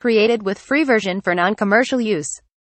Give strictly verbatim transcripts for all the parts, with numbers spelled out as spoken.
Created with free version for non-commercial use.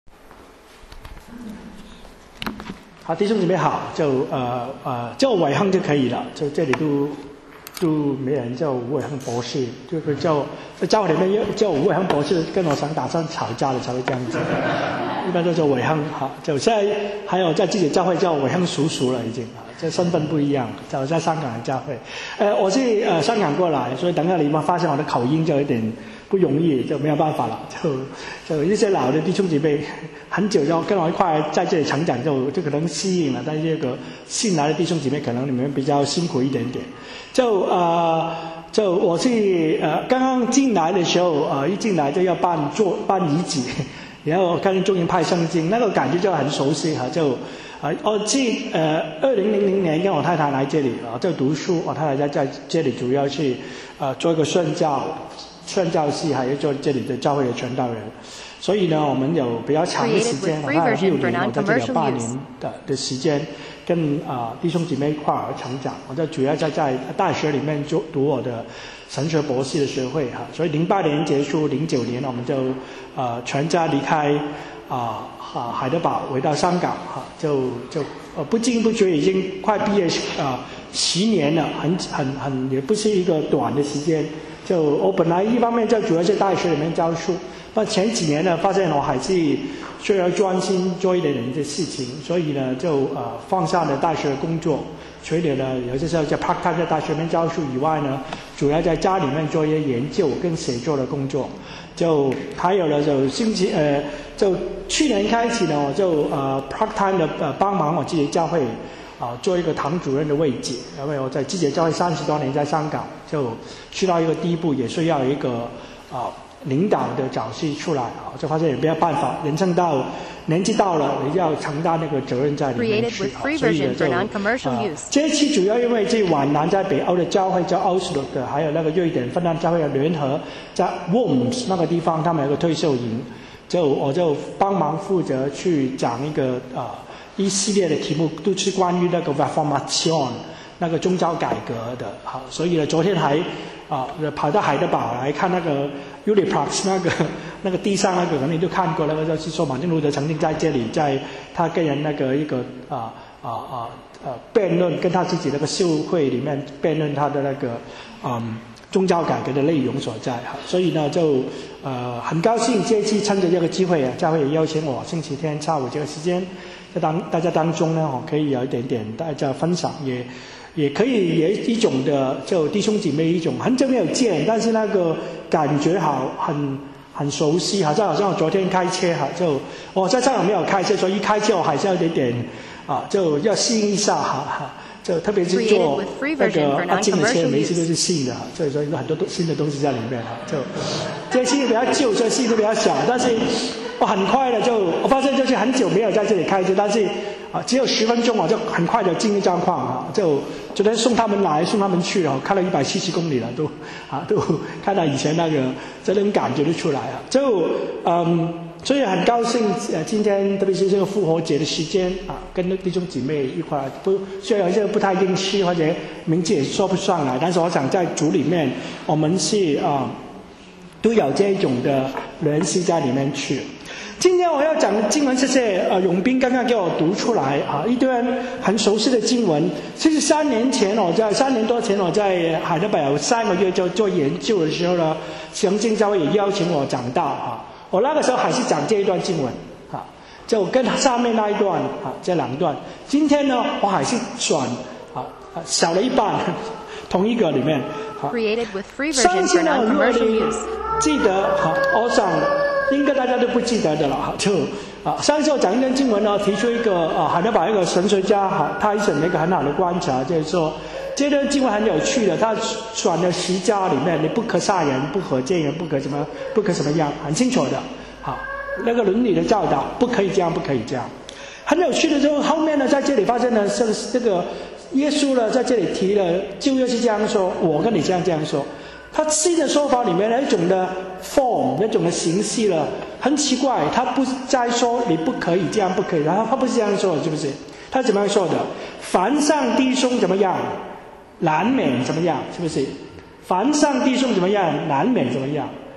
好，弟兄姊妹好，就呃呃叫我伟亨就可以了，就这里都都没人叫我伟亨博士，就是叫在教会里面叫我伟亨博士，跟我想打算吵架的才会这样子，一般都叫伟亨。好，就现在还有在自己教会叫伟亨叔叔了，已经啊，这身份不一样。就在香港的教会，呃，我是呃香港过来，所以等下你们发现我的口音就有点不容易，就没有办法了。就就一些老的弟兄姐妹很久就跟我一块在这里成长，就就可能适应了。但是这个新来的弟兄姐妹，可能你们比较辛苦一点点。就呃，就我是呃刚刚进来的时候，呃一进来就要办做办仪己，然后看中营派圣经，那个感觉就很熟悉哈。就啊，我记呃二零零零年跟我太太来这里啊，就读书，我太太在在这里主要是呃做一个宣教。宣教系还有做这里的教会的传道人，所以呢，我们有比较长的时间，大概六年，我在这里有八年的的时间，跟啊、呃、弟兄姐妹一块儿成长。我就主要在在大学里面就读我的神学博士的学位哈，所以零八年结束，零九年我们就呃全家离开啊啊、呃、海德堡回到香港哈，就就呃不经不觉已经快毕业啊、呃、十年了，很很很也不是一个短的时间。就我本来一方面就主要在大学里面教书，但前几年呢，发现我还是需要专心做一点点的事情，所以呢，就呃放下了大学的工作，除了呢有些时候在 part time 在大学里面教书以外呢，主要在家里面做一些研究跟写作的工作。就还有呢，就星期呃，就去年开始呢，我就呃 part time 的呃帮忙我自己教会。啊，做一个堂主任的位置，因为我在自己的教会三十多年，在香港就去到一个地步，也需要一个啊领导的角色出来啊，就发现也没有办法，人生到年纪到了，你要承担那个责任在里面去啊，所以呢就啊，这一期主要因为这皖南在北欧的教会叫 Oslo 的，还有那个瑞典芬兰教会的联合，在 Worms 那个地方，他们有个退休营，就我就帮忙负责去讲一个啊。一系列的题目都是关于那个 reformation 那个宗教改革的，好，所以呢，昨天还啊跑到海德堡来看那个 Uniprax 那个那个地上那个，可能你都看过，那个就是说马丁路德曾经在这里，在他跟人那个一个啊啊啊呃辩论，跟他自己那个修会里面辩论他的那个嗯宗教改革的内容所在哈，所以呢就呃很高兴这一期趁着这个机会啊，教会也邀请我星期天下午这个时间。在当大家当中呢，我可以有一点点大家分享，也也可以有一种的就弟兄姐妹一种很久没有见，但是那个感觉好很很熟悉，好像好像我昨天开车哈，就我在香港没有开车，所以一开车我还是有一点点啊，就要适应一下哈哈。就特别是做那个阿金的车，每一次都是新的哈，所以说有很多新的东西在里面哈。就这些比较旧，所以戏都比较小，但是我很快的就我发现就是很久没有在这里开车，但是啊只有十分钟我就很快的进入状况啊，就昨天送他们来送他们去了，开了一百七十公里了都啊都看到以前那个这种感觉就出来了，就嗯。所以很高兴，呃，今天特别是这个复活节的时间啊，跟弟兄姐妹一块，不虽然有些不太认识或者名字也说不上来，但是我想在主里面，我们是啊、呃、都有这种的联系在里面去。今天我要讲的经文，这些呃永斌刚刚给我读出来啊，一段很熟悉的经文。其实三年前我在三年多前我在海德堡有三个月就做研究的时候呢，祥经教会也邀请我讲道啊。我那个时候还是讲这一段经文啊，就跟上面那一段啊这两段。今天呢，我还是选啊少了一半，同一个里面啊。上次呢，如果你记得哈，我想应该大家都不记得的了哈。就啊，上次我讲一段经文呢，提出一个啊海德堡一个神学家哈，他选了一个很好的观察，就是说。这段经文很有趣的，他选的十家里面，你不可杀人，不可奸人，不可什么，不可什么样，很清楚的。好，那个伦理的教导，不可以这样，不可以这样。很有趣的就是后面呢，在这里发现呢，这个这个耶稣呢，在这里提了，旧约是这样说，我跟你这样这样说。他新的说法里面的一种的 form， 一种的形式了，很奇怪，他不再说你不可以这样，不可以，然后他不是这样说的，是不是？他怎么样说的？凡上弟兄怎么样？难免怎么样？是不是？凡上弟兄怎么样？难免怎么样？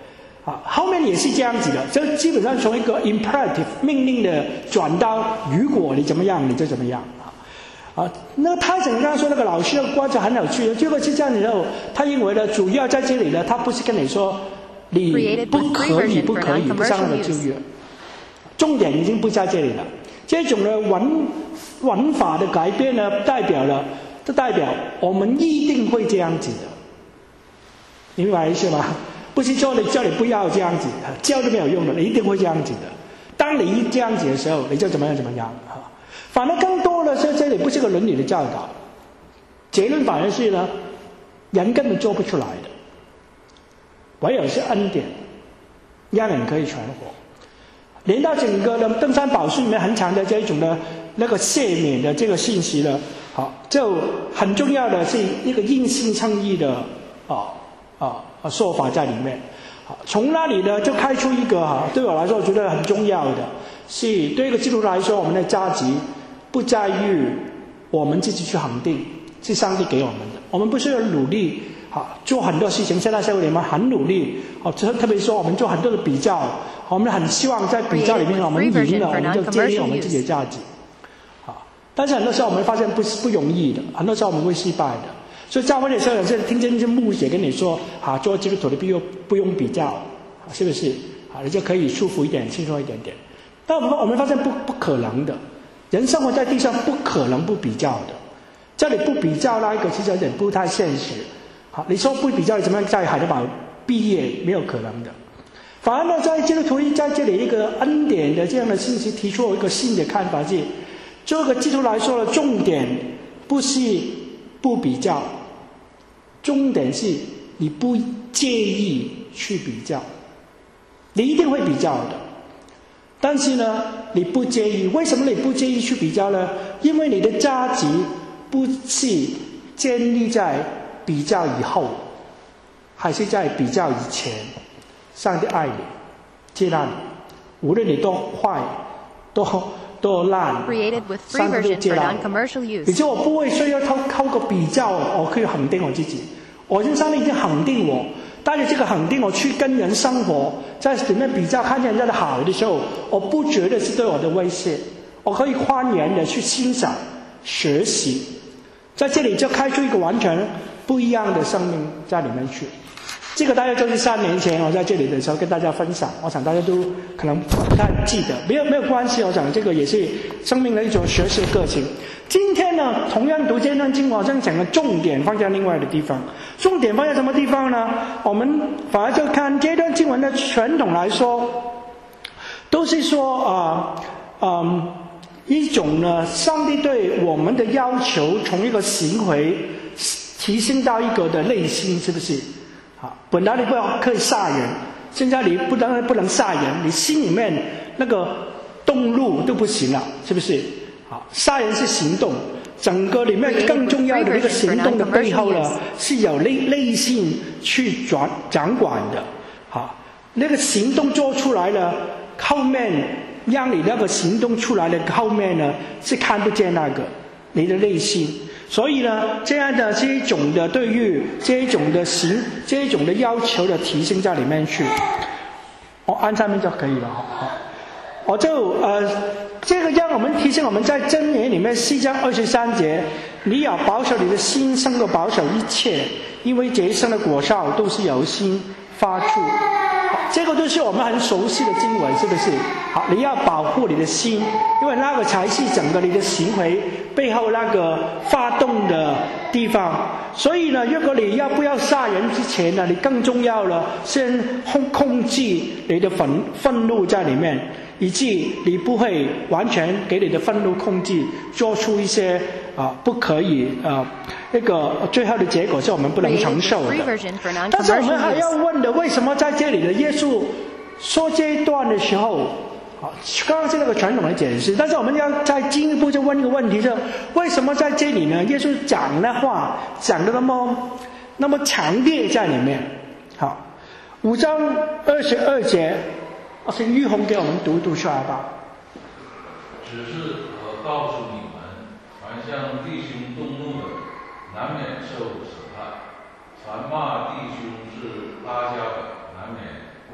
啊，后面也是这样子的，这基本上从一个 imperative 命令的转到如果你怎么样，你就怎么样啊。啊，那泰森刚刚说那个老师的观察很有趣的，结果是这样子之后，他认为呢，主要在这里呢，他不是跟你说你不可以不可以不上那个旧约，重点已经不在这里了。这种的文文法的改变呢，代表了，这代表我们一定会这样子的，明白意思吗？不是说你叫你不要这样子，教都没有用的，你一定会这样子的。当你一这样子的时候，你就怎么样怎么样啊。反而更多的是这里不是个伦理的教导，结论反而是呢，人根本做不出来的，唯有是恩典，让人可以存活。连到整个的登山宝训里面很强的这一种的那个赦免的这个信息呢，好，就很重要的是一个因信称义的啊啊啊说法在里面。好，从那里呢就开出一个哈，对我来说我觉得很重要的是，对一个基督徒来说，我们的价值不在于我们自己去恒定，是上帝给我们的。我们不是要努力好做很多事情，现在社会里面很努力，好，特别说我们做很多的比较，我们很希望在比较里面我们赢了，我们就建立我们自己的价值。好，但是很多时候我们发现不是不容易的，很多时候我们会失败的。所以教会的时候，有些听见一些牧者跟你说，啊，做基督徒的不用不用比较，是不是？啊，你就可以舒服一点，轻松一点点。但我们我们发现不不可能的，人生活在地上不可能不比较的。这里不比较那一个其实有点不太现实。好，你说不比较，你怎么样在海德堡毕业？没有可能的。反而呢，在基督徒在这里一个恩典的这样的信息提出一个新的看法是，这个基督徒来说的重点不是不比较，重点是你不介意去比较，你一定会比较的。但是呢，你不介意，为什么你不介意去比较呢？因为你的价值不是建立在比较以后，还是在比较以前。上帝爱你，接纳你，无论你多坏，多多烂，上帝都接纳你。也就我不会需要透透过比较，我可以肯定我自己。我已经上帝已经肯定我，带着这个肯定我去跟人生活，在里面比较看见人家的好的时候，我不觉得是对我的威胁，我可以欢迎的去欣赏、学习，在这里就开出一个完全不一样的生命在里面去。这个大概就是三年前我在这里的时候跟大家分享，我想大家都可能不太记得，没有没有关系，我想这个也是生命的一种学习的过程。今天呢，同样读这段经文，好像讲的重点放在另外的地方。重点放在什么地方呢？我们反而就看这段经文的传统来说，都是说啊，嗯、呃呃，一种呢，上帝对我们的要求从一个行为提升到一个的内心，是不是？本来你不要可以杀人，现在你不能不能杀人，你心里面那个动怒都不行了，是不是？好，杀人是行动，整个里面更重要的那个行动的背后呢，是有内内心去转掌管的。好，那个行动做出来了，后面让你那个行动出来的后面呢，是看不见那个你的内心。所以呢，这样的这一种的对于这一种的行这一种的要求的提升在里面去，我、哦、按上面就可以了哈。我就呃，这个让我们提醒我们在箴言里面四章二十三节，你要保守你的心胜过保守一切，因为这一生的果效都是由心发出。这个都是我们很熟悉的经文，是不是？好，你要保护你的心，因为那个才是整个你的行为背后那个发动的地方。所以呢，如果你要不要杀人之前呢，你更重要了，先控控制你的愤愤怒在里面，以致你不会完全给你的愤怒控制，做出一些啊、呃、不可以啊。呃那个最后的结果是我们不能承受的。但是我们还要问的，为什么在这里的耶稣说这一段的时候，好，刚刚是那个传统的解释，但是我们要再进一步就问一个问题，是为什么在这里呢？耶稣讲的话讲的那么那么强烈在里面。好，五章二十二节，我请玉红给我们读读出来吧。 只是我告诉你们，凡向弟兄动怒的，难免受审判；凡骂弟兄是拉加的，难免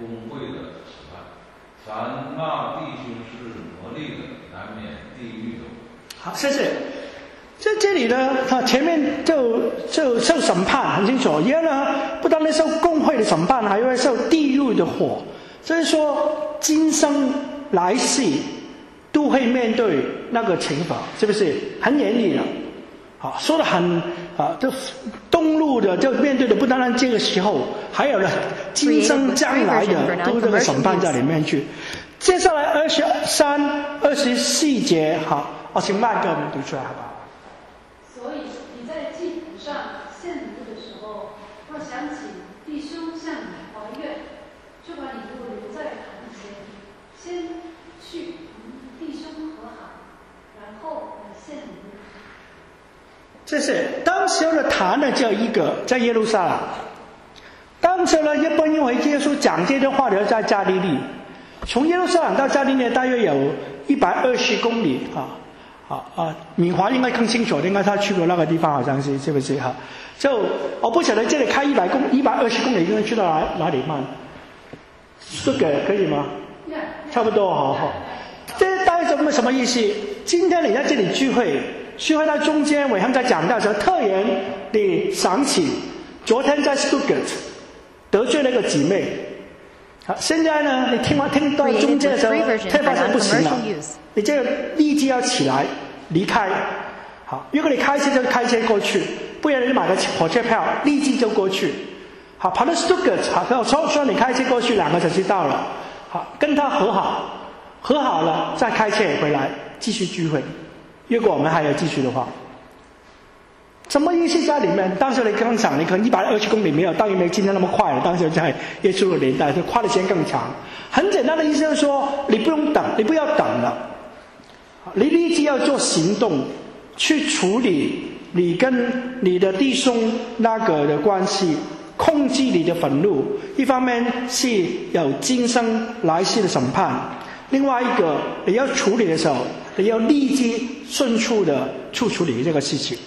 公会的审判。凡骂弟兄是魔力的，难免地狱的。 好，谢谢。在这里呢，他前面就就受审判很清楚，以后呢，不单单受公会的审判，还会受地狱的火。所以说，今生来世都会面对那个惩罚，是不是很严厉的？好，说的很啊，这东路的就面对的不单单这个时候，还有呢，今生将来的都这个审判在里面去。接下来二十三、二十四节，好，我请麦给我们读出来，好不好？ 所以你在祭坛上献礼的时候，若想起弟兄向你怀怨，就把礼物留在坛前，先去与弟兄和好，然后来献礼物。 这是当时的坛呢，只有一个，在耶路撒冷。当时呢，一般因为耶稣讲这段话的在加利利，从耶路撒冷到加利利大约有一百二十公里啊。啊啊，敏华应该更清楚，应该他去过那个地方，好像是是不是哈？就我不晓得这里开一百公一百二十公里，应该去到哪哪里嘛？这个可以吗？差不多，好好。这大概什么什么意思？今天你在这里聚会，聚会到中间，伟汉在讲到的时候，特别地想起昨天在 Stuttgart 得罪了一个姊妹。好，现在呢，你听完听到中间的时候，突然发现不行了，你这个立即要起来离开。好，如果你开车就开车过去，不然你就买个火车票，立即就过去。好，跑到 Stuttgart， 好，说说你开车过去两个小时到了，好，跟他和好，和好了再开车回来继续聚会。如果我们还要继续的话。什么意思在里面？当时你刚讲，你可能一百二十公里没有，当然没今天那么快了。当时在耶稣的年代，就花的时间更长。很简单的意思就是说，你不用等，你不要等了，你立即要做行动，去处理你跟你的弟兄那个的关系，控制你的愤怒。一方面是有今生来世的审判，另外一个你要处理的时候，你要立即迅速的去处理这个事情。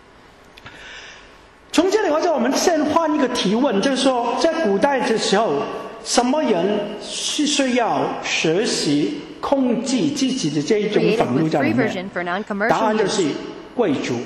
从这里或者我们先换一个提问，就是说，在古代的时候，什么人是需要学习控制自己的这一种愤怒在里面？答案就是贵族。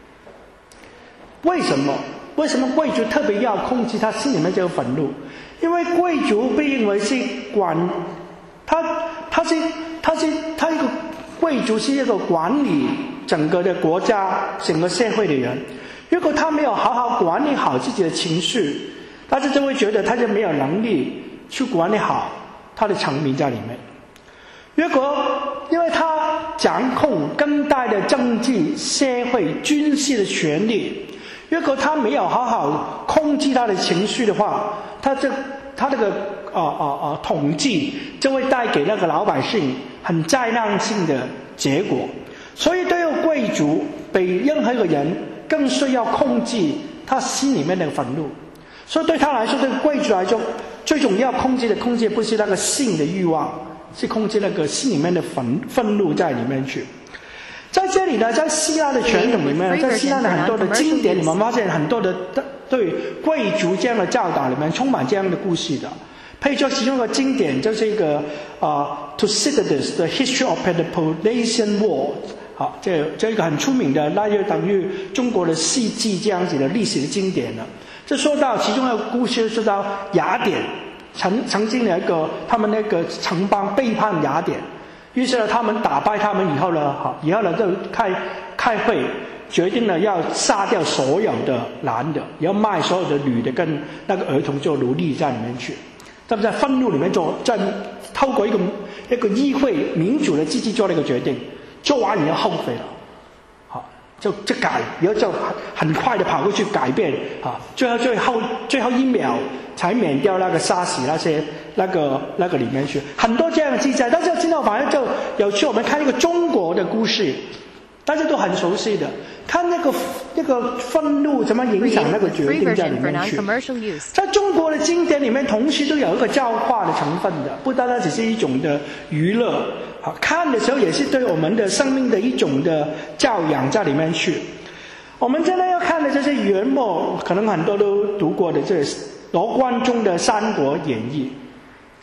为什么？为什么贵族特别要控制他心里面这个愤怒？因为贵族被认为是管，他他是他是他一个贵族是一个管理整个的国家、整个社会的人。如果他没有好好管理好自己的情绪，大家就会觉得他就没有能力去管理好他的臣民在里面。如果因为他掌控更大的政治、社会、军事的权力，如果他没有好好控制他的情绪的话，他这他这个啊啊啊统治就会带给那个老百姓很灾难性的结果。所以对于贵族比任何一个人更需要控制他心里面的愤怒，所以对他来说，对贵族来说，最重要控制的控制不是那个性的欲望，是控制那个心里面的愤愤怒在里面去。在这里呢，在希腊的传统里面，在希腊的很多的经典里面，发现很多的对贵族这样的教导里面充满这样的故事的。譬如说，其中一个经典就是一个啊 Thucydides 的 History of Peloponnesian War。好，这这一个很出名的，那就等于中国的世纪这样子的历史的经典了。这说到其中一个故事，说到雅典曾曾经有一个他们那个城邦背叛雅典，于是呢，他们打败他们以后呢，好以后呢就开开会，决定了要杀掉所有的男的，要卖所有的女的跟那个儿童做奴隶在里面去。他们在愤怒里面做，在透过一个一个议会民主的机制做了一个决定。做完以后后悔了，好就就改，然后就很很快的跑过去改变，啊，最后最后最后一秒才免掉那个杀死那些那个那个里面去，很多这样的记载。但是今天反正就有趣，我们看一个中国的故事，大家都很熟悉的，看那个那个愤怒怎么影响那个决定在里面去。在中国的经典里面，同时都有一个教化的成分的，不单单只是一种的娱乐。好，看的时候也是对我们的生命的一种的教养在里面去。我们现在要看的就是元末，可能很多都读过的，这罗贯中的《三国演义》。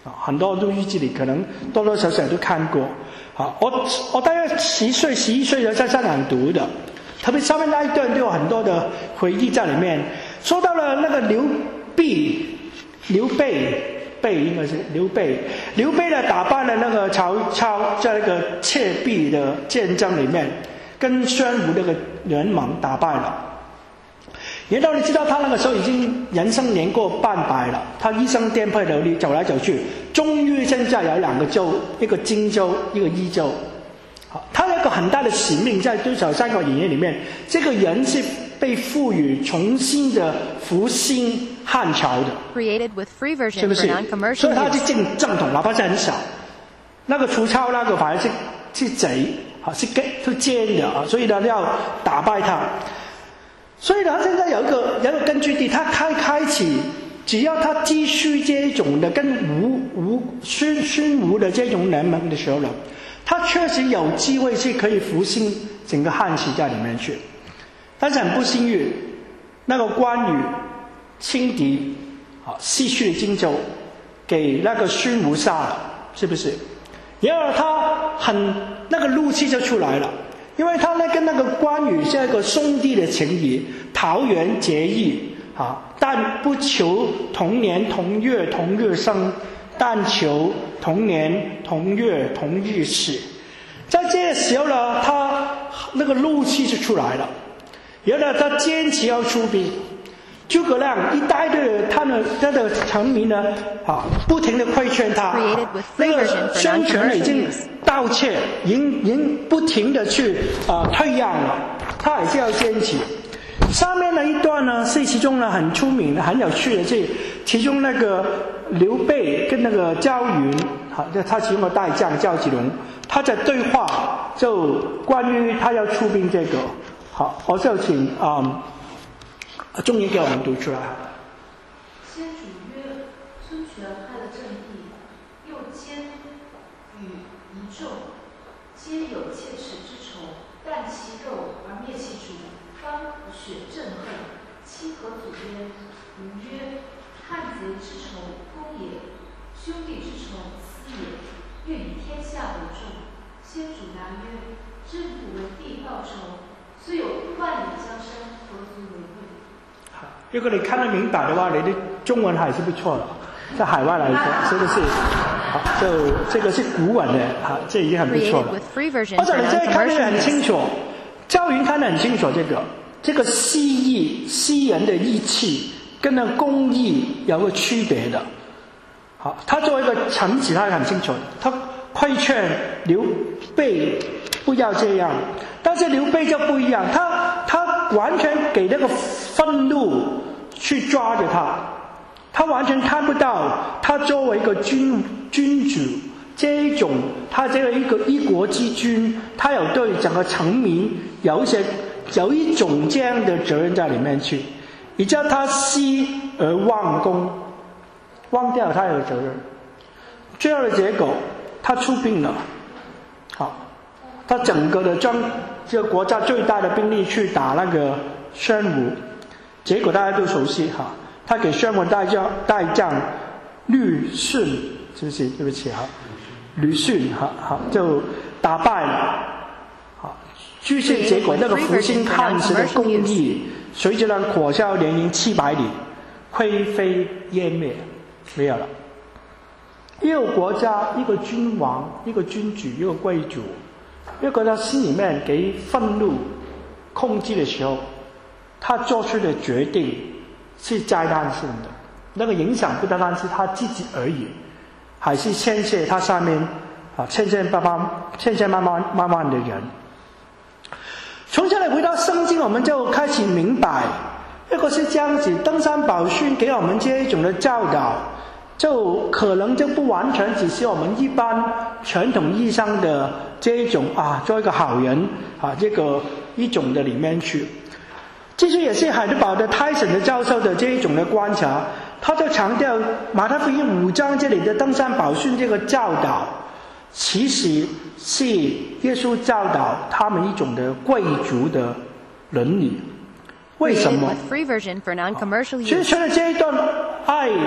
啊，很多录日记里可能多多少少都看过。啊，我我大概十岁、十一岁的在香港读的，特别上面那一段都有很多的回忆在里面。说到了那个刘备，刘备，备应该是刘备，刘备呢打败了那个曹操，在那个赤壁的战争里面，跟孙吴那个联盟打败了。然后你知道他那个时候已经人生年过半百了，他一生颠沛流离，走来走去，终于现在有两个州，一个荆州，一个益州。好，他有一个很大的使命，在对手《三国演义》里面，这个人是被赋予重新的复兴汉朝的， Created with free 是 version 不 for 是？ non-commercial 所以他是 use. 正正统，哪怕是很少。那个曹操那个反而是是贼，啊，是是奸的啊，所以呢要打败他。所以呢，现在有一个有一个根据地，他开开启，只要他继续这种的跟吴吴孙孙吴的这种联盟的时候呢，他确实有机会是可以复兴整个汉室在里面去。但是很不幸运，那个关羽轻敌啊，失去了荆州，给那个孙吴杀了，是不是？然后他很那个怒气就出来了。因为他呢跟那个关羽是一个兄弟的情谊，桃园结义啊，但不求同年同月同日生，但求同年同月同日死。在这个时候呢，他那个怒气就出来了，然后呢，他坚持要出兵。诸葛亮一大堆他的他的臣民呢，啊，不停地规劝他，那个孙权已经盗窃，已经已经不停地去啊退让了，他还是要坚持。上面的一段呢，是其中呢很出名的、很有趣的，是其中那个刘备跟那个焦云，好，他其中的大将焦吉龙，他在对话，就关于他要出兵这个，好，我就请啊。嗯中言给我们读出来。 先主曰：孙权害了正义，又奸与一众，皆有切齿之仇，啖其肉而灭其主，方雪震恨。亲何祖焉？吾曰：汉贼之仇，公也；兄弟之仇，私也。愿以天下为重。先主答曰：知不为地报仇，虽有万里江山，何足为贵？ 如果你看得明白的话，你的中文还是不错的，在海外来说，这个是，好，就这个是古文的，好，这已经很不错了。而且你这看得很清楚，焦云看得很清楚，这个这个西义西人的义气跟那公义有个区别的。好，他作为一个臣子，他很清楚，他规劝刘备不要这样，但是刘备就不一样，他他完全给那个愤怒去抓着他，他完全看不到他作为一个君君主这一种，他这个一个一国之君，他有对整个臣民有一些有一种这样的责任在里面去，也叫他息而忘公，忘掉他有责任。最后的结果，他出兵了，好，他整个的将这个国家最大的兵力去打那个孙吴，结果大家都熟悉哈，他给孙吴大将大将吕顺，是不是？对不起哈，吕顺哈好就打败了，好，就是结果那个复兴汉室的功绩，随着那火烧连营七百里，灰飞烟灭，没有了。一个国家，一个君王，一个君主，一个贵族，一个他心里面给愤怒控制的时候，他做出的决定是灾难性的，那个影响不单单是他自己而已，还是牵涉他上面啊千千万万千千万万万万的人。从这里回到圣经，我们就开始明白，一个是这样子，登山宝训给我们这一种的教导，就可能就不完全只是我们一般传统意义上的这一种啊，做一个好人啊，这个一种的里面去。这些也是海德堡的泰森的教授的这一种的观察，他就强调马太福音五章这里的登山宝训这个教导，其实是耶稣教导他们一种的贵族的伦理。为什么？其实除了这一段爱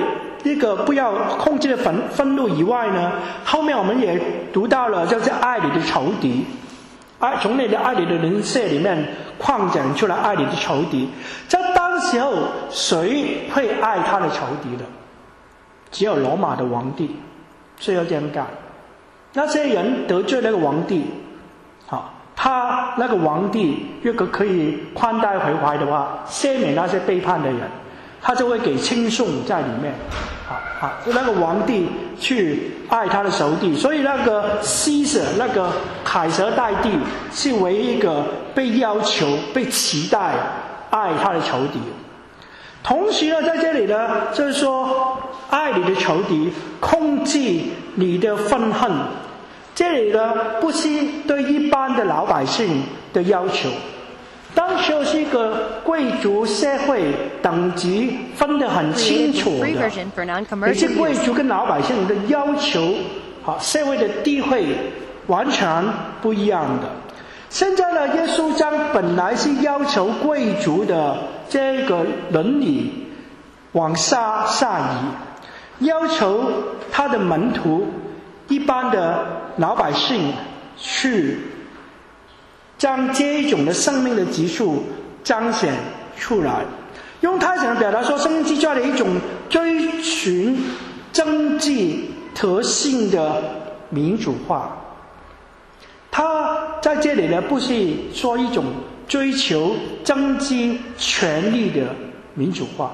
一个不要控制的愤愤怒以外呢，后面我们也读到了，就是爱你的仇敌，爱从你的爱你的人设里面扩展出来爱你的仇敌。在当时候，谁会爱他的仇敌的？只有罗马的皇帝，所以要这样干。那些人得罪那个皇帝，好，他那个皇帝如果可以宽待回怀的话，赦免那些背叛的人，他就会给轻送在里面，好好，那个皇帝去爱他的仇敌，所以那个西舍那个凯撒大帝是唯一一个被要求、被期待爱他的仇敌。同时呢，在这里呢，就是说爱你的仇敌，控制你的愤恨。这里呢，不是对一般的老百姓的要求。当时是一个贵族社会，等级分得很清楚的，也是贵族跟老百姓的要求，好，社会的地位完全不一样的。现在呢，耶稣将本来是要求贵族的这个伦理往下下移，要求他的门徒一般的老百姓去将这一种的生命的级数彰显出来，用他想表达说，生命之中的一种追寻政治特性的民主化。他在这里呢，不是说一种追求政治权力的民主化。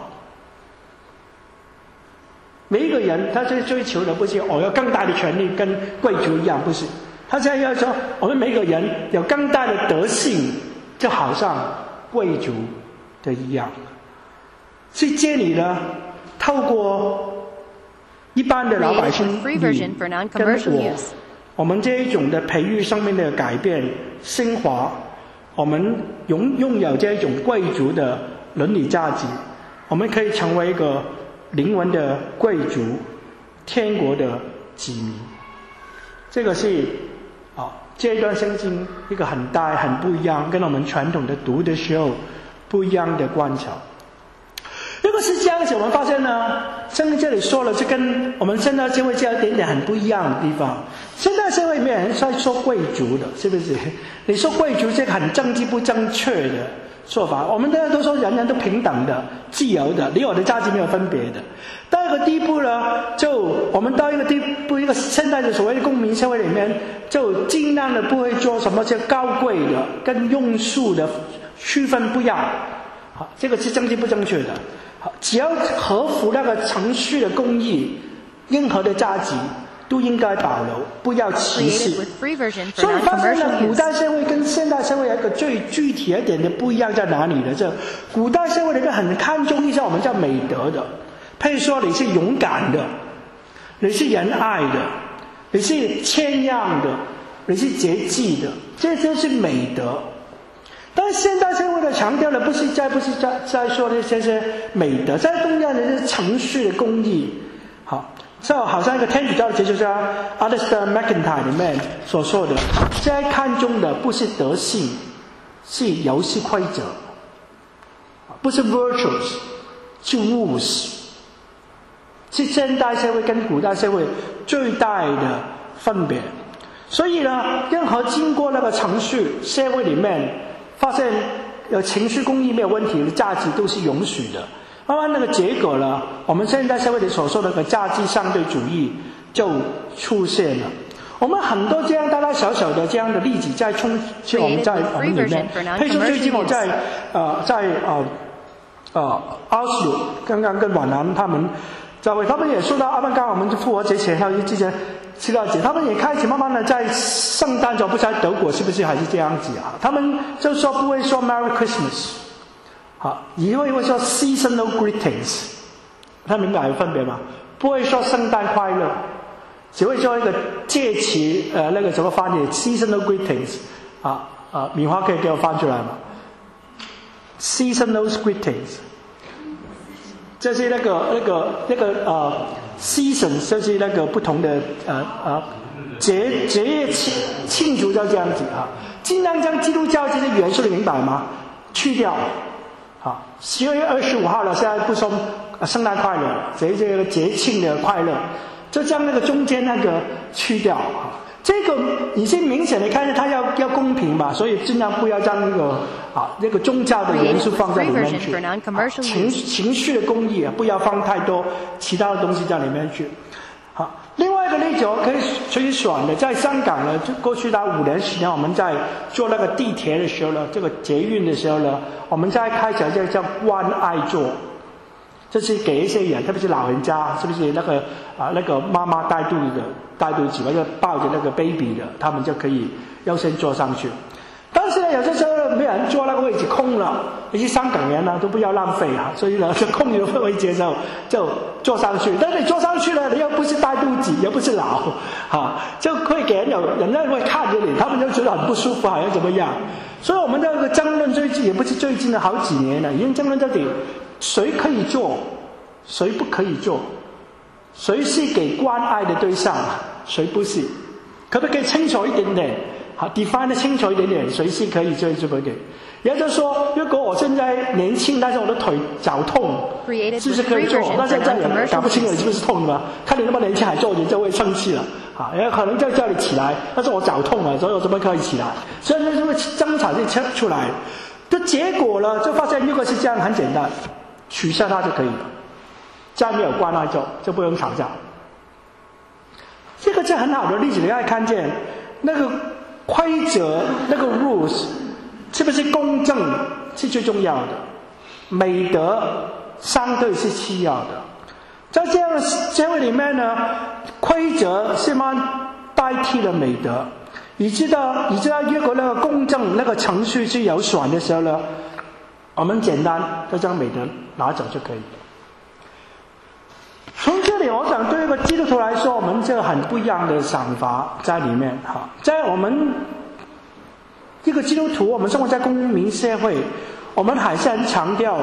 每一个人他在追求的不是我要更大的权力，跟贵族一样，不是。他现在要说，我们每个人有更大的德性，就好像贵族的一样。所以这里呢，透过一般的老百姓你跟我，我们这一种的培育生命的改变升华，我们拥拥有这一种贵族的伦理价值，我们可以成为一个灵魂的贵族，天国的子民。这个是啊，这一段圣经一个很大很不一样，跟我们传统的读的时候不一样的观察。如果是这样子，我们发现呢，圣经这里说了，是跟我们现在社会这样一点点很不一样的地方。现在社会没有人在说贵族的，是不是？你说贵族这个很政治不正确的说法，我们大家都说人人都平等的、自由的，你我的价值没有分别的。到一个地步呢，就我们到一个地步，一个现在的所谓的公民社会里面，就尽量的不会做什么叫高贵的跟庸俗的区分不要。好，这个是政治不正确的。好，只要合乎那个程序的公义，任何的价值都应该保留，不要歧视。所以发现了古代社会跟现代社会有一个最具体一点的不一样在哪里呢？就古代社会里面很看重一些我们叫美德的，譬如说你是勇敢的，你是仁爱的，你是谦让的，你是节制的，这就是美德。但是现代社会的强调的不是在不是在在说的这些美德，在重要的是程序的公义。好，就好像一个天主教的哲学家 Alistair McIntyre 里面所说的，现在看重的不是德性，是游戏规则，不是 virtues， 是 rules， 是现代社会跟古代社会最大的分别。所以呢，任何经过那个程序社会里面发现有情绪公义没有问题的价值都是允许的，慢慢那个结果呢，我们现在社会里所说的那个价值相对主义就出现了。我们很多这样大大小小的这样的例子在充斥我们在我们里面。譬如说最近我在呃在呃呃奥斯陆刚刚跟婉南他们教会，他们也说到，刚刚我们复活节前还有之前七月节，他们也开始慢慢的在圣诞节，不知道德国是不是还是这样子啊？他们就说不会说 Merry Christmas， 好，以后会说 Seasonal Greetings， 他明白有分别吗？不会说圣诞快乐，只会说一个介词，呃，那个怎么翻译 ？Seasonal Greetings， 啊啊，米花可以给我翻出来吗 ？Seasonal Greetings。这是那个那个那个呃 season， 就是那个不同的呃呃节节日庆庆祝就这样子啊，尽量将基督教这些元素的明白吗？去掉。好，十二月二十五号了，现在不说圣诞快乐，这这个节庆的快乐，就将那个中间那个去掉啊。这个已经明显的看见，他要要公平嘛，所以尽量不要将那个啊那个宗教的元素放在里面去，啊、情情绪的公益啊，不要放太多其他的东西在里面去。好，另外一个例子我可以随选的，在香港呢，就过去的五年十年，我们在做那个地铁的时候呢，这个捷运的时候呢，我们在开展这个叫关爱座。这是给一些人，特别是老人家，是不是那个啊那个妈妈带肚的带肚子，或者抱着那个 baby 的，他们就可以优先坐上去。但是呢，有些时候没有人坐那个位置空了，有些香港人呢都不要浪费啊，所以呢就空有位置的时候就坐上去。但是你坐上去了，你又不是带肚子，又不是老，啊，就会给人有人家会看着你，他们就觉得很不舒服，好像怎么样？所以我们这个争论最近也不是最近的好几年了，已经争论到底。谁可以做，谁不可以做？谁是给关爱的对象，谁不是？可不可以清楚一点点？好 ，define 的清楚一点点，谁是可以做，谁不可以？也就是说，如果我现在年轻，但是我的腿脚痛，是不是可以做？但是这人搞不清楚你是不是痛的嘛？看你那么年轻还做，你就会生气了。啊，也可能就叫你起来，但是我脚痛了，所以我怎么可以起来？所以就会争吵就出来。的结果呢，就发现如果是这样，很简单。取消它就可以了，这样没有关爱就就不用吵架。这个是很好的例子，你可以看见那个规则，那个 rules 是不是公正是最重要的，美德相对是次要的。在这样的社会里面呢，规则是慢代替了美德，你知道，你知道，如果那个公正那个程序是有损的时候呢，我们简单就将美德拿走就可以了。从这里，我想对一个基督徒来说，我们这个很不一样的想法在里面哈。在我们一个基督徒，我们生活在公民社会，我们还是很强调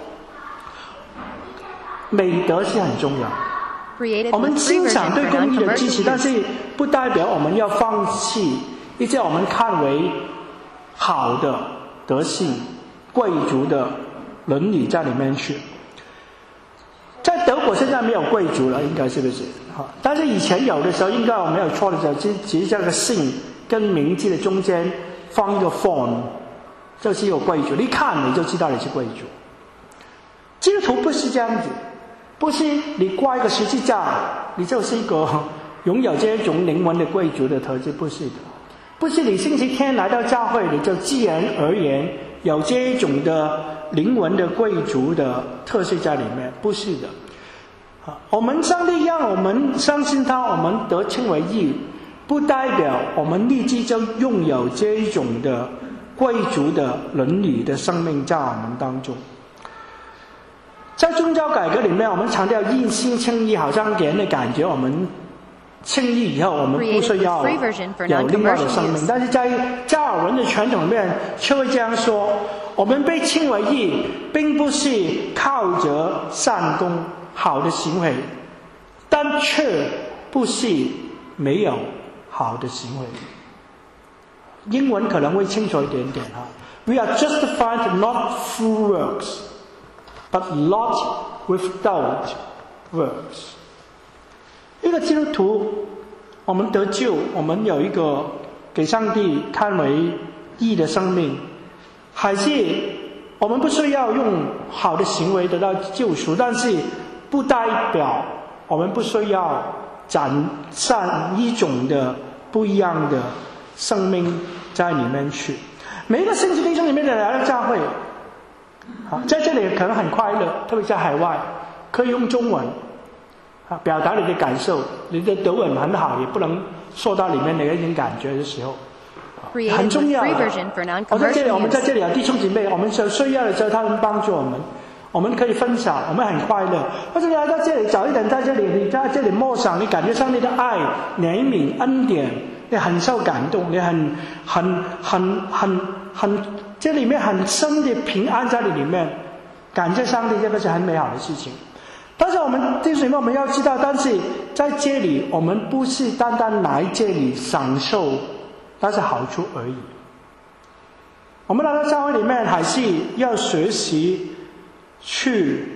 美德是很重要。我们欣赏对公益的支持，但是不代表我们要放弃一些我们看为好的德性、贵族的伦理在里面去。在德国现在没有贵族了，应该是不是？但是以前有的时候，应该我没有错的时候，其实这个姓跟名字的中间放一个 form， 就是一个贵族，你看你就知道你是贵族。基督徒不是这样子，不是你挂一个十字架，你就是一个拥有这种灵魂的贵族的特质，不是的。不是你星期天来到教会，你就自然而然有这一种的灵魂的贵族的特色在里面，不是的。我们上帝让我们相信他，我们得称为义，不代表我们立即就拥有这一种的贵族的伦理的生命在我们当中。在宗教改革里面，我们强调义心称义，好像给人的感觉我们称义以后我们不需要有另外的生命，但是在加尔文的传统里面却会这样说，我们被称为义并不是靠着善功好的行为，但却不是没有好的行为。英文可能会清楚一点点哈。We are justified not through works, but not without works. 一个基督徒，我们得救，我们有一个给上帝看为义的生命，还是我们不需要用好的行为得到救赎，但是不代表我们不需要展现一种的不一样的生命在里面去。每一个星期弟兄里面的来到教会，好，在这里可能很快乐，特别在海外，可以用中文啊表达你的感受，你的德文很好，也不能说到里面的一种感觉的时候，很重要的。我在这里，我们在这里有弟兄姐妹，我们需要的时候，他们帮助我们。我们可以分享，我们很快乐。或者你来到这里，早一点在这里，你在这里默想，你感觉上帝的爱、怜悯、恩典，你很受感动，你很、很、很、很、很，这里面很深的平安在里面，感谢上帝，这个是很美好的事情。但是我们弟兄们，我们要知道，但是在这里，我们不是单单来这里享受那是好处而已。我们来到教会里面，还是要学习去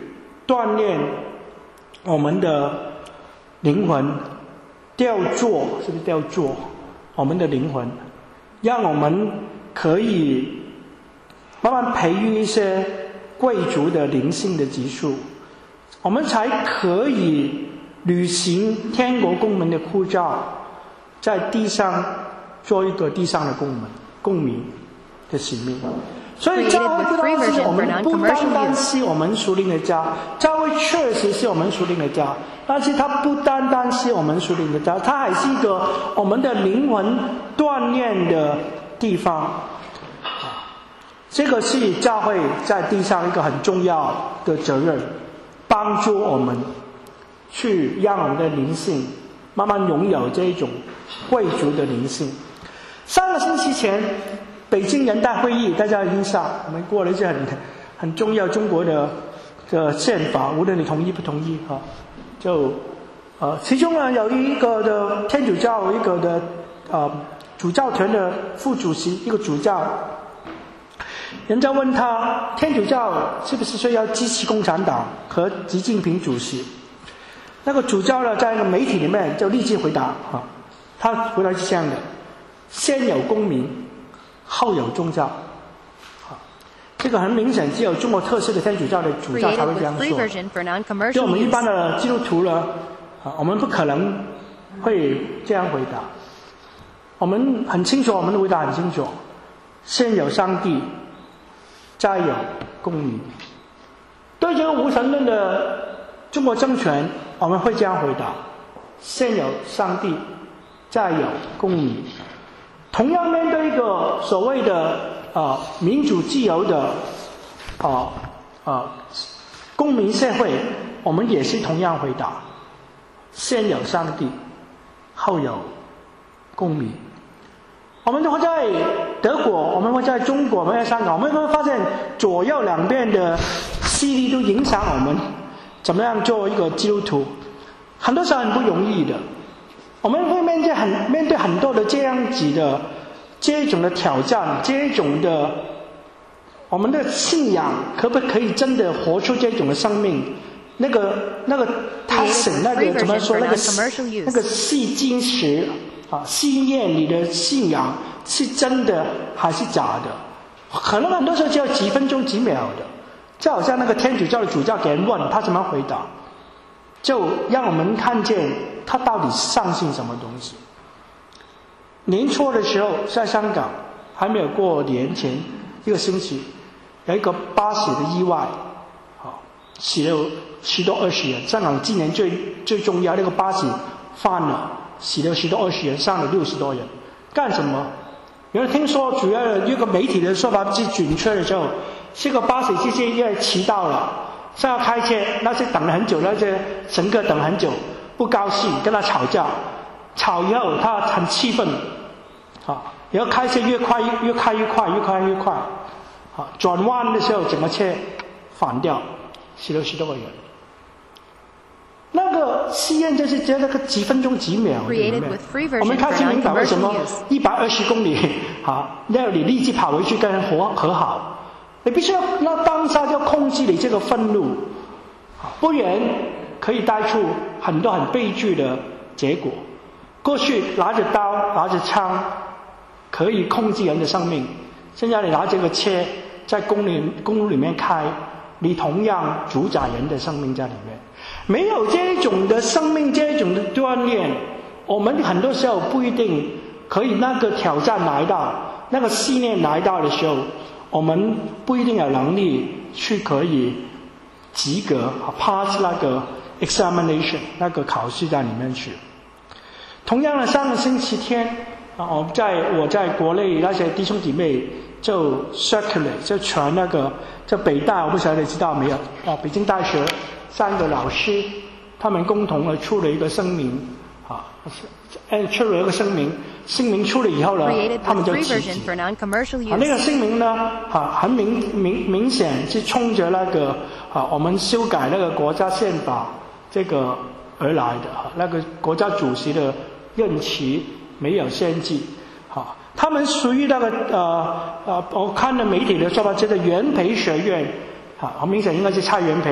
锻炼我们的灵魂，雕琢，是不是雕琢我们的灵魂，让我们可以慢慢培育一些贵族的灵性的级数，我们才可以履行天国公民的呼召，在地上做一个地上的公民公民的使命。所以教会不单是我们不单单是我们属灵的家，教会确实是我们属灵的家，但是它不单单是我们属灵的家，它还是一个我们的灵魂锻炼的地方。这个是教会在地上一个很重要的责任，帮助我们去让我们的灵性慢慢拥有这一种贵族的灵性。三个星期前北京人大会议，大家有印象，我们过了一些很很重要中国的的宪法，无论你同意不同意啊，就呃其中呢有一个的天主教一个的呃主教团的副主席，一个主教，人家问他天主教是不是需要支持共产党和习近平主席，那个主教呢在那个媒体里面就立即回答啊，他回答是这样的：先有公民，后有宗教。这个很明显，只有中国特色的天主教的主教才会这样说。就我们一般的基督徒呢，啊，我们不可能会这样回答。我们很清楚，我们的回答很清楚：先有上帝，再有公民。对这个无神论的中国政权，我们会这样回答：先有上帝，再有公民。同样面对一个所谓的呃民主自由的呃呃公民社会，我们也是同样回答：先有上帝，后有公民。我们会在德国，我们会在中国，我们在香港，我们会发现左右两边的势力都影响我们怎么样做一个基督徒，很多时候很不容易的。我们会面对很面对很多的这样子的这种的挑战，这种的我们的信仰可不可以真的活出这种的生命？那个那个 passion， 那个怎么说？那个那个细金石啊，信念你的信仰是真的还是假的？可能很多时候只有几分钟几秒的，就好像那个天主教的主教给人问他怎么回答，就让我们看见他到底相信什么东西。年初的时候，在香港还没有过年前一个星期，有一个巴士的意外，啊，死了十多二十人。香港今年最最重要那个巴士翻了，死了十多二十人，伤了六十多人。干什么？有人听说主要的一个媒体的说法是准确的时候，这个巴士司机因为迟到了，现在开车，那些等了很久，那些乘客等很久，不高兴，跟他吵架，吵以后他很气愤，啊，然后开车越快越越开越快，越开越快，啊，转弯的时候整个车反掉，死了十多个人。那个试验就是在那个几分钟几秒里面，我们开始明白为什么一百二十公里啊，要你立即跑回去跟人和和好，你必须要那当下就控制你这个愤怒，不然可以带出很多很悲剧的结果。过去拿着刀拿着枪可以控制人的生命，现在你拿这个车在公路公路里面开，你同样主宰人的生命在里面。没有这种的生命，这种的锻炼，我们很多时候不一定可以。那个挑战来到，那个试炼来到的时候，我们不一定有能力去可以及格 pass 那个 examination 那个考试在里面去。同样的，上个星期天啊，我在我在国内那些弟兄姐妹就 circulate 就传那个，就北大，我不晓得你知道没有啊？北京大学三个老师，他们共同的出了一个声明，啊，哎，出了一个声明，声明出了以后呢，他们就辞职。啊，那个声明呢，啊，很明明明显是冲着那个啊，我们修改那个国家宪法这个而来的，啊，那个国家主席的任期没有限制，啊，他们属于那个呃呃，我看了媒体的说法，这个元培学院。啊，很明显应该是蔡元培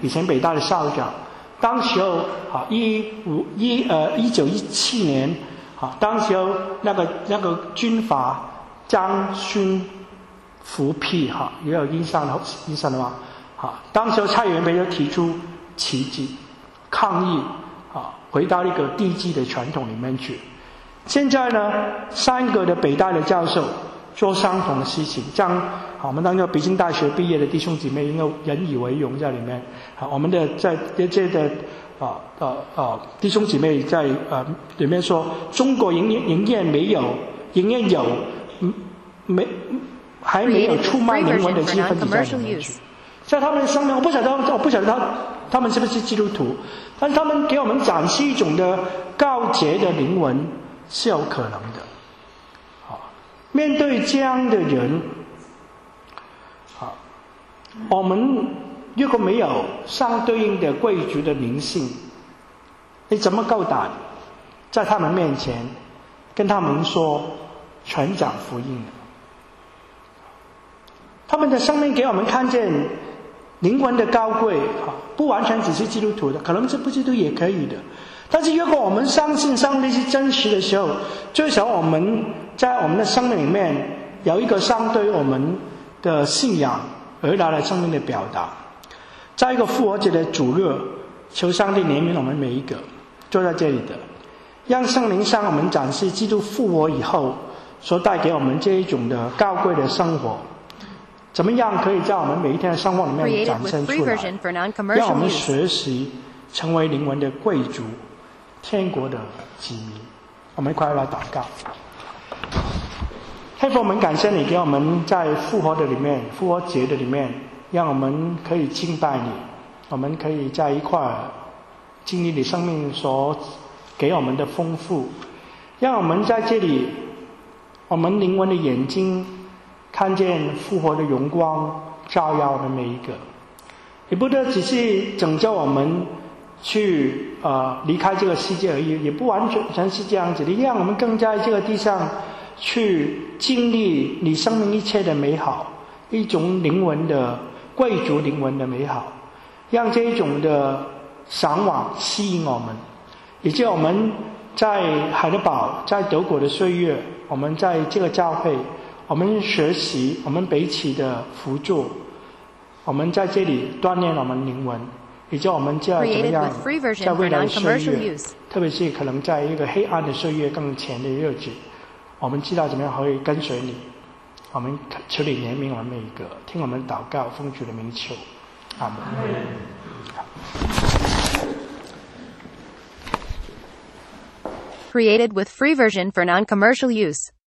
以前北大的校长。当时候啊，一五一呃一九一七年啊，当时候那个那个军阀张勋复辟哈，也有印象的印象的吗？啊，当时候蔡元培就提出奇迹抗议啊，回到一个地基的传统里面去。现在呢，三个的北大的教授做相同的事情，将好我们当个北京大学毕业的弟兄姊妹应该引以为荣在里面。好，我们的在这这的啊啊啊弟兄姊妹在呃里面说，中国仍然仍然没有，仍然有没还没有出卖灵魂的积分在里面去。在他们的生命，我不晓得我不晓得他他们是不是基督徒，但是他们给我们展示一种的告诫的灵魂是有可能的。好，面对这样的人，好，我们如果没有相对应的贵族的灵性，你怎么够胆在他们面前跟他们说传讲福音呢？他们的生命给我们看见灵魂的高贵，不完全只是基督徒的，可能是不基督也可以的。但是如果我们相信上帝是真实的时候，最少我们在我们的生命里面有一个相对我们的信仰而来的生命的表达。在一个复活节的主日，求上帝怜悯我们每一个坐在这里的，让圣灵向我们展示基督复活以后所带给我们这一种的高贵的生活，怎么样可以在我们每一天的生活里面展现出来，让我们学习成为灵魂的贵族，天国的子民。我们一块来祷告。天父，我们感谢你给我们在复活的里面，复活节的里面，让我们可以敬拜你，我们可以在一块经历你生命所给我们的丰富，让我们在这里，我们灵魂的眼睛看见复活的荣光照耀我们每一个，也不得只是拯救我们去呃离开这个世界而已，也不完全是这样子的，让我们更在这个地上去经历你生命一切的美好，一种灵魂的贵族灵魂的美好，让这一种的向往吸引我们，也就我们在海德堡，在德国的岁月，我们在这个教会，我们学习，我们彼此的辅助，我们在这里锻炼我们灵魂，也就我们就要怎么样在未来的岁月，特别是可能在一个黑暗的岁月更前的日子，我们知道怎么样可以跟随你。我们求你怜悯我们每一个，听我们祷告，奉主的名求，阿门。 Created with free version for non-commercial use.